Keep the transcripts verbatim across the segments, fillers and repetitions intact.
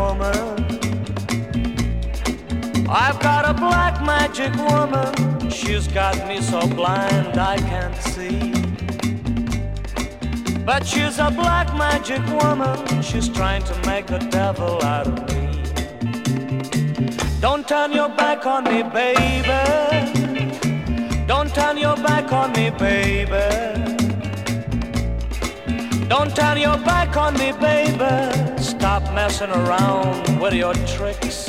woman. I've got a black magic woman. She's got me so blind I can't see. But she's a black magic woman. She's trying to make a devil out of me. Don't turn your back on me, baby. Don't turn your back on me, baby. Don't turn your back on me, baby. Stop messing around with your tricks.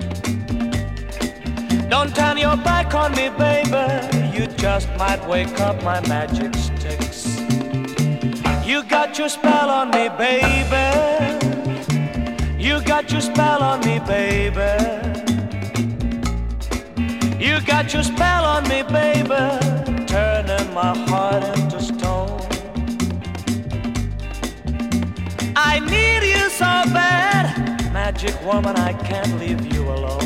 Don't turn your back on me, baby. You just might wake up my magic sticks. You got your spell on me, baby. You got your spell on me, baby. You got your spell on me, baby. Turning my heart into stone. I need you so bad, magic woman, I can't leave you alone.